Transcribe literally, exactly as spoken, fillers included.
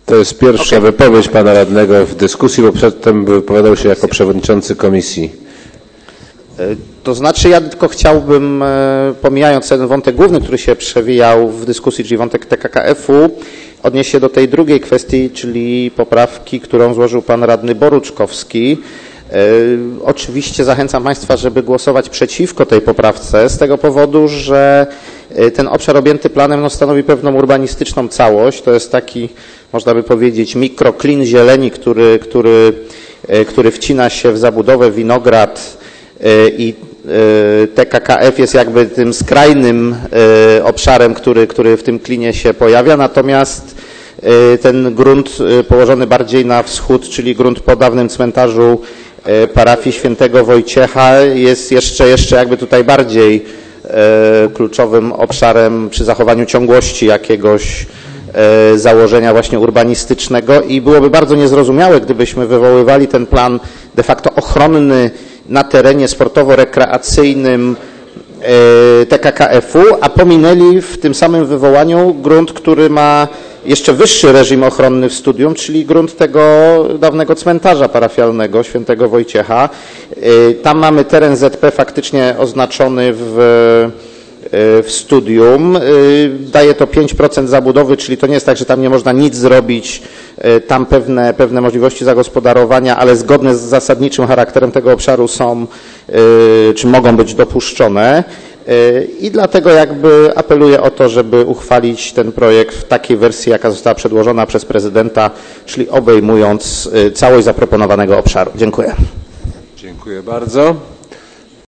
To jest pierwsza Okay. wypowiedź pana radnego w dyskusji, bo przedtem wypowiadał się jako przewodniczący komisji. To znaczy ja tylko chciałbym, pomijając ten wątek główny, który się przewijał w dyskusji, czyli wątek T K K F u, odnieść się do tej drugiej kwestii, czyli poprawki, którą złożył pan radny Boruczkowski. Oczywiście zachęcam Państwa, żeby głosować przeciwko tej poprawce z tego powodu, że ten obszar objęty planem no, stanowi pewną urbanistyczną całość. To jest taki, można by powiedzieć, mikroklin zieleni, który, który, który wcina się w zabudowę winograd i T K K F jest jakby tym skrajnym obszarem, który, który w tym klinie się pojawia, natomiast ten grunt położony bardziej na wschód, czyli grunt po dawnym cmentarzu parafii świętego Wojciecha jest jeszcze, jeszcze jakby tutaj bardziej kluczowym obszarem przy zachowaniu ciągłości jakiegoś założenia właśnie urbanistycznego i byłoby bardzo niezrozumiałe, gdybyśmy wywoływali ten plan de facto ochronny na terenie sportowo-rekreacyjnym T K K F u, a pominęli w tym samym wywołaniu grunt, który ma jeszcze wyższy reżim ochronny w studium, czyli grunt tego dawnego cmentarza parafialnego świętego Wojciecha. Tam mamy teren Z P faktycznie oznaczony w, w studium. Daje to pięć procent zabudowy, czyli to nie jest tak, że tam nie można nic zrobić. Tam pewne, pewne możliwości zagospodarowania, ale zgodne z zasadniczym charakterem tego obszaru są, czy mogą być dopuszczone. I dlatego jakby apeluję o to, żeby uchwalić ten projekt w takiej wersji, jaka została przedłożona przez prezydenta, czyli obejmując całość zaproponowanego obszaru. Dziękuję. Dziękuję bardzo.